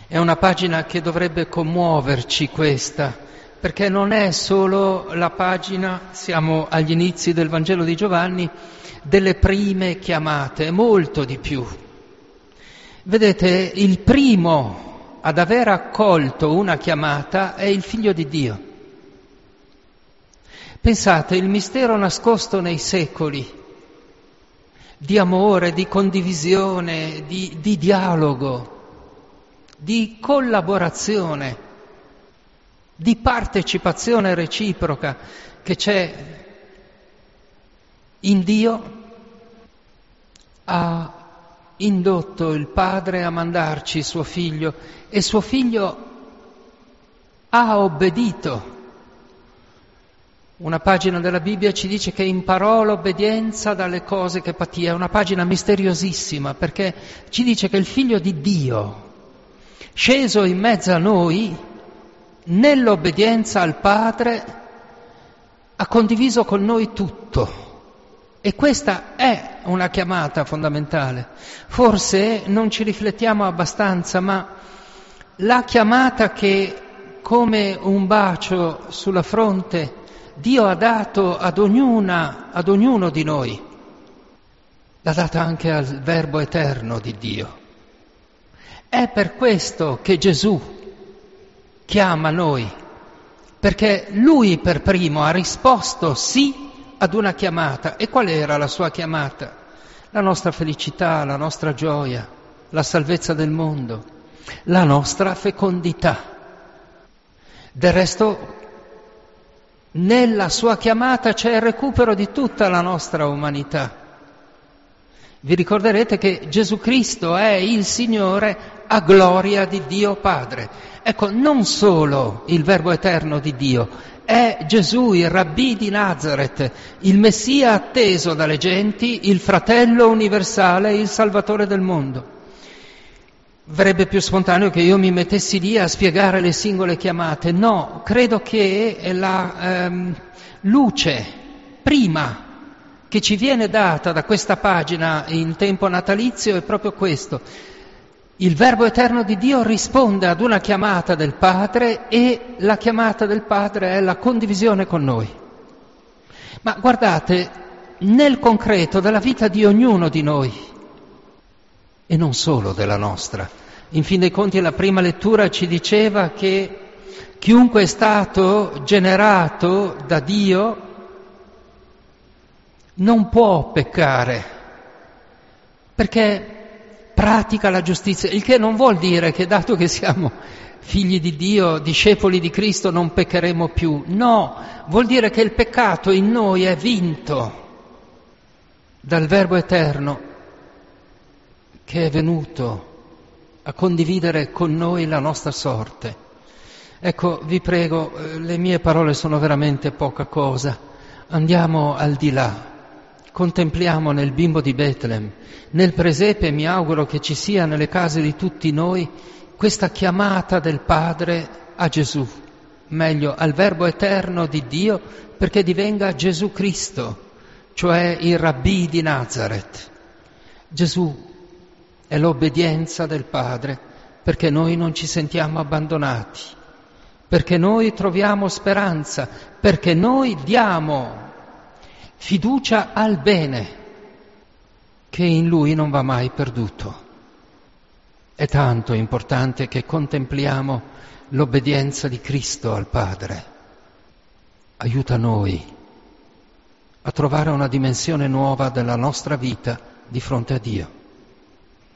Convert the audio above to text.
È una pagina che dovrebbe commuoverci questa, perché non è solo la pagina, siamo agli inizi del Vangelo di Giovanni, delle prime chiamate, è molto di più. Vedete, il primo ad aver accolto una chiamata è il Figlio di Dio. Pensate, il mistero nascosto nei secoli, di amore, di condivisione, di dialogo, di collaborazione, di partecipazione reciproca che c'è in Dio, ha indotto il Padre a mandarci suo Figlio e suo Figlio ha obbedito. Una pagina della Bibbia ci dice che imparò l'obbedienza dalle cose che patì. È una pagina misteriosissima perché ci dice che il Figlio di Dio, sceso in mezzo a noi, nell'obbedienza al Padre, ha condiviso con noi tutto. E questa è una chiamata fondamentale. Forse non ci riflettiamo abbastanza, ma la chiamata che, come un bacio sulla fronte, Dio ha dato ad ognuno di noi, l'ha data anche al Verbo eterno di Dio. È per questo che Gesù chiama noi, perché Lui per primo ha risposto sì ad una chiamata. E qual era la sua chiamata? La nostra felicità, la nostra gioia, la salvezza del mondo, la nostra fecondità. Del resto, nella sua chiamata c'è il recupero di tutta la nostra umanità. Vi ricorderete che Gesù Cristo è il Signore a gloria di Dio Padre. Ecco, non solo il Verbo eterno di Dio, è Gesù, il Rabbì di Nazaret, il Messia atteso dalle genti, il fratello universale, il Salvatore del mondo. Verrebbe più spontaneo che io mi mettessi lì a spiegare le singole chiamate. No, credo che la luce prima che ci viene data da questa pagina in tempo natalizio è proprio questo. Il Verbo eterno di Dio risponde ad una chiamata del Padre e la chiamata del Padre è la condivisione con noi. Ma guardate, nel concreto della vita di ognuno di noi, e non solo della nostra. In fin dei conti la prima lettura ci diceva che chiunque è stato generato da Dio non può peccare, perché pratica la giustizia, il che non vuol dire che dato che siamo figli di Dio, discepoli di Cristo, non peccheremo più. No, vuol dire che il peccato in noi è vinto dal Verbo eterno che è venuto a condividere con noi la nostra sorte. Ecco, vi prego, le mie parole sono veramente poca cosa. Andiamo al di là, contempliamo nel bimbo di Betlem, nel presepe, mi auguro che ci sia nelle case di tutti noi questa chiamata del Padre a Gesù, meglio al Verbo eterno di Dio, perché divenga Gesù Cristo, cioè il Rabbì di Nazaret. Gesù è l'obbedienza del Padre, perché noi non ci sentiamo abbandonati, perché noi troviamo speranza, perché noi diamo fiducia al bene che in Lui non va mai perduto. È tanto importante che contempliamo l'obbedienza di Cristo al Padre. Aiuta noi a trovare una dimensione nuova della nostra vita di fronte a Dio.